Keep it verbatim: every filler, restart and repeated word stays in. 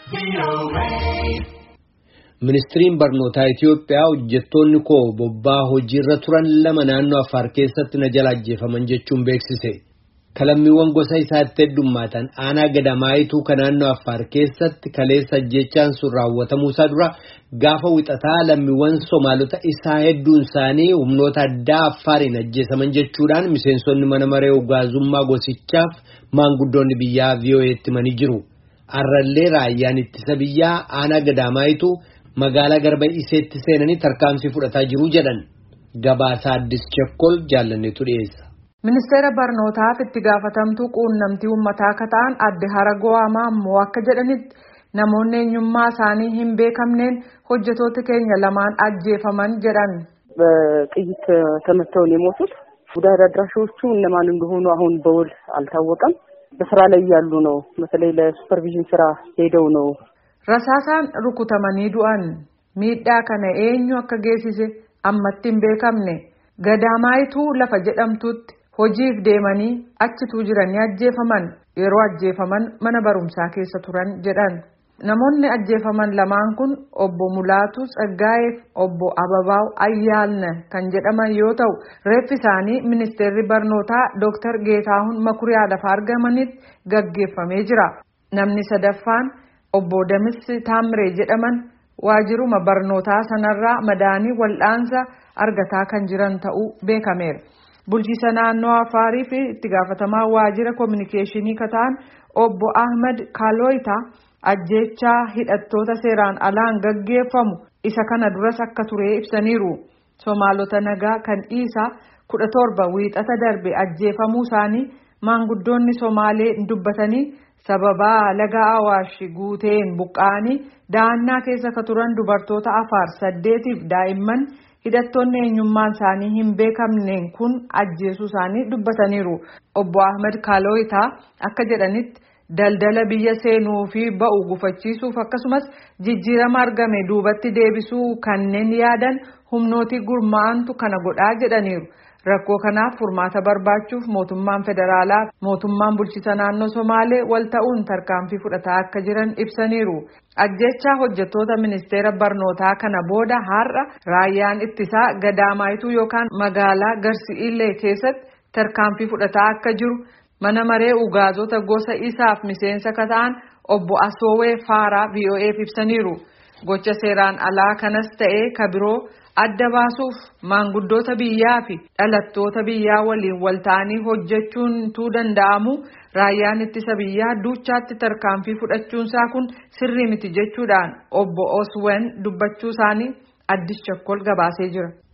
Ministiriin barnootaa Itiyoophiyaa hojjettoonni koo bobbaa hojiirra turan lama naannoo Affaar keessatti na jala ajjeefaman jechuun beeksise. Kalammiiwwan gosa isaatti heddummaatan aanaa gadamaayituu kan naannoo Affaar keessatti kaleessa ajjeechaan sun raawwatamuu isaa dura gaafa wixataa lammiiwwan Somaalota isaa hedduun isaanii humnoota addaa Affaariin ajjeesaman jechuudhaan miseensonni mana maree ugaazummaa gosichaaf maanguddoonni biyyaa V O A'tti himanii jiru. Arrallee raayyaan ittisa biyyaa aanaa gadamaayituu magaalaa Garba Iseetti seenanii tarkaanfii fudhataa jiru jedhan. Gabaasaa Addis Chekkol jaallanneetu dhiyeessa. Ministeera barnootaaf itti gaafatamtuu quunnamtii uummataa akka ta'an adde Haragoo Amaammoo akka jedhanitti namoonni eenyummaa isaanii hin beekamneen hojjetoota keenya lamaan ajjeefaman jedhan. በጥይት ተመተው ነው የሞቱት። ጉዳት አድራሾቹ እነማን እንደሆኑ አሁን በውል አልታወቀም። በስራ ላይ ያሉ ነው። በተለይ ለሱፐርቪዥን ስራ ሄደው ነው። Rasaasaan rukutamanii du'an miidhaa kana eenyu akka geessise ammatti hin beekamne. Gadamaayituu lafa jedhamtutti hojiif deemanii achituu jiranii ajjeefaman. Yeroo ajjeefaman mana barumsaa keessa turan jedhan. Namoonni ajjeefaman lamaan kun obbo Mulaatu Tsaggaayeef obbo Ababaaw Ayyaalna kan jedhaman yoo ta'u reeffi isaanii ministeerri barnootaa Dooktar Geetaahun Makuriyaa lafa argamanitti gaggeeffamee jira. Namni sadaffaan obbo Damis Taamree jedhaman waajiruma barnootaa sanarraa madaanii wal'aansa argataa kan jiran ta'uu beekameera. Bulchiisa naannoo Afaarii fi itti gaafatamaa waajira kominikeeshinii kataan obbo Ahmed Kaloita ajjeechaa hidhattoota seeraan alaan gaggeeffamu isa kana duras akka ture ibsaniiru. Somaalota nagaa kan dhiisaa kudha torba wiixata darbe ajjeefamuu isaanii maanguddoonni Somaalee dubbatanii sababaa laga Awaash guuteen buqqaanii dahannaa keessa ka turan dubartoota Afaar saddeetiif daa'imman hidhattoonni eenyummaan isaanii hin beekamneen kun ajjeesuu isaanii dubbataniiru. Obbo Ahmed Kaloita akka jedhanitti daldala biyya seenuu fi ba'u gufachiisuuf akkasumas jijjiirama argame duubatti deebisuu kanneen yaadan humnooti gurmaa'antu kana godhaa jedhaniiru. Rakkoo kanaaf furmaata barbaachuuf mootummaan federaalaa mootummaan bulchiisa naannoo Somaalee wal ta'uun tarkaanfii fudhataa akka jiran ibsaniiru. Ajjeechaa hojjettoota ministeera barnootaa kana booda har'a raayyaan ittisaa Gadamaayituu yookaan magaalaa Garsiilee keessatti tarkaanfii fudhataa akka jiru mana maree ugaazota gosa isaaf miseensa ka ta'an obbo Asoowee Faaraa V O A'f ibsaniiru. Gocha seeraan alaa kanas ta'ee ka biroo adda baasuuf maanguddoota biyyaa fi dhalattoota biyyaa waliin wal ta'anii hojjechuun tuu danda'amu raayyaan ittisa biyyaa duuchaatti tarkaanfii fudhachuunsaa kun sirrii miti jechuudhaan obbo Oswen dubbachuu isaanii Addis Chakkol gabaasee jira.